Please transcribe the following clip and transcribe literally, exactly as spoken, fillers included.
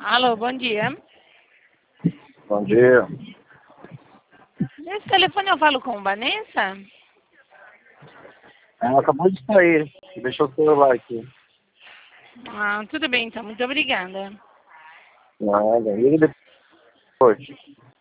Alô, bom dia. Bom dia. Nesse telefone eu falo com Vanessa? Ela acabou de sair. Deixou o celular aqui. Ah, tudo bem então, muito obrigada. Nada. E depois?